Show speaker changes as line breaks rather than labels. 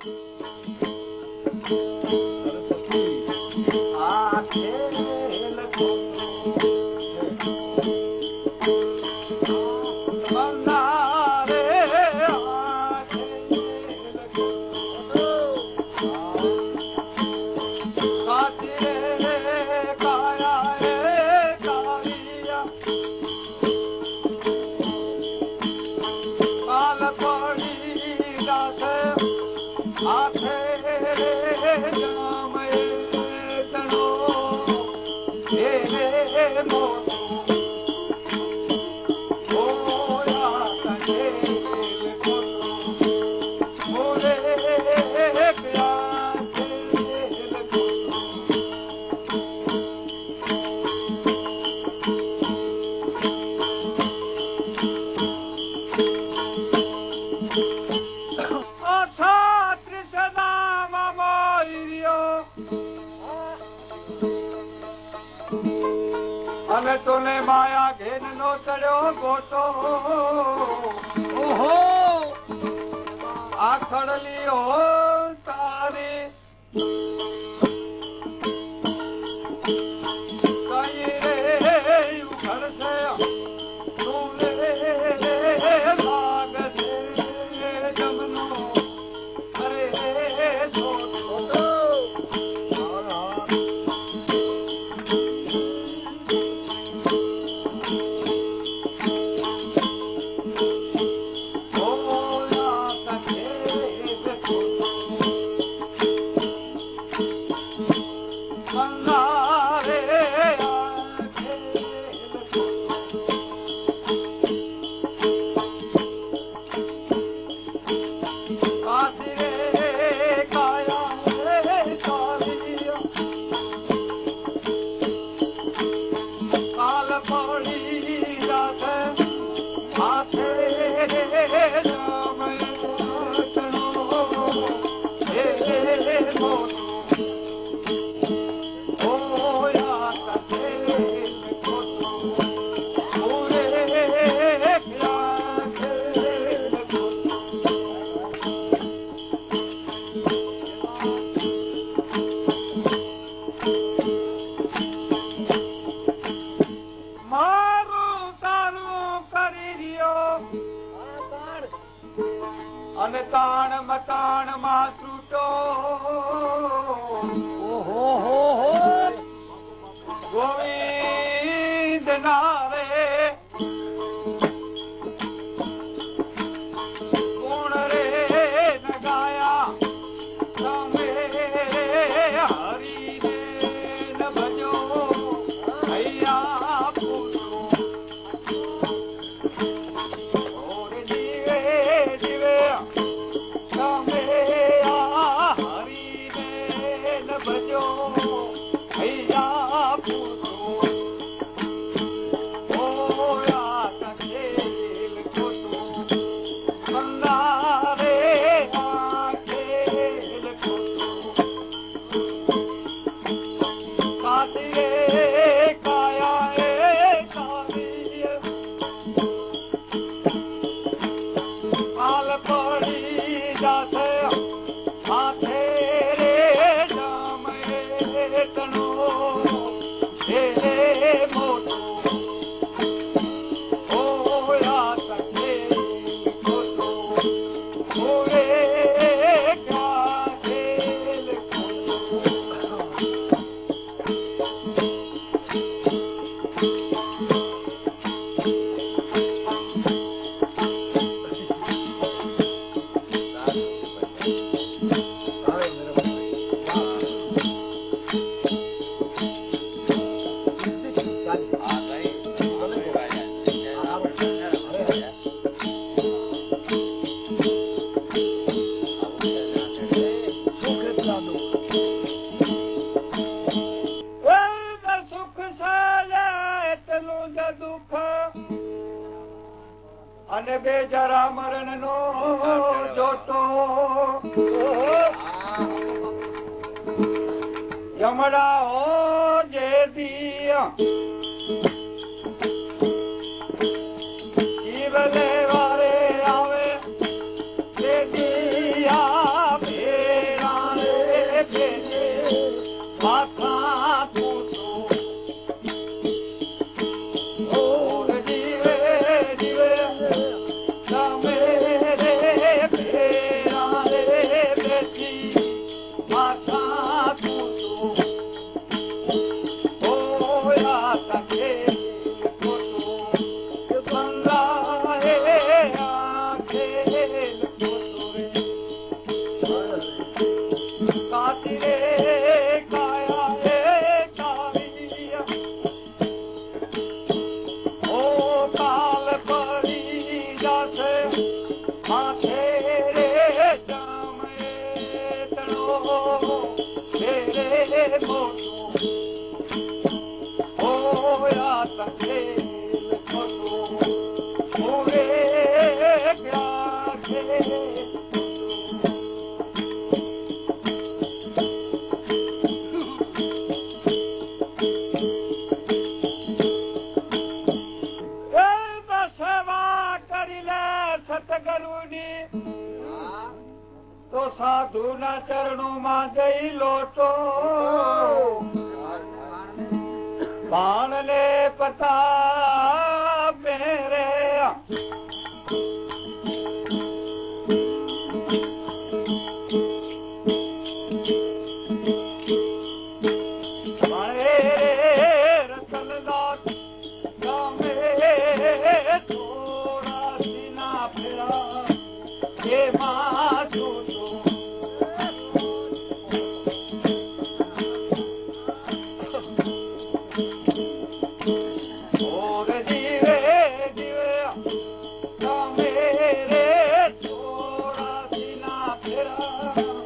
તોને માયા ઘેન નો ચડ્યો ગોટો ઓહો આ ખડલી હો તારી કઈ રે ઉઘડશે તું રે લાગશે જમનો અરે છોટો અને તાણ મતાણ માં તૂટો ઓહો હો હો ગોવિંદ નારે ગુણ રે નગાયા તમે હરી રે ન ભજો હૈયા પૂરો ઓર જીવે જીવે ભજો હૈયા પૂરો ઓયા તકેલ કોટો મંગારે આખેલ કોટો કાતિએ કાયા એ કાવીય પાલ પડી જાશે હાથે મોટો ઓયા તકે કોટો ઓરે કાકેલ અને બેજરા મરણ નો જોતો જમડા હો જે દિયા જીવ લેવારે આવે તે દિયા काती रे काया रे कारिया ओ काल पड़ी जासे माथे रे जामे तनो तेरे मोटो ओ या तके मोटो ओरे प्यारे तो साधु न चरणों में गई लोटो बाण ने पता मेरे रतनदास थोड़ा सीना फिरा ये माधु और जीवे जीवे मेरे थोड़ा सीना फिरा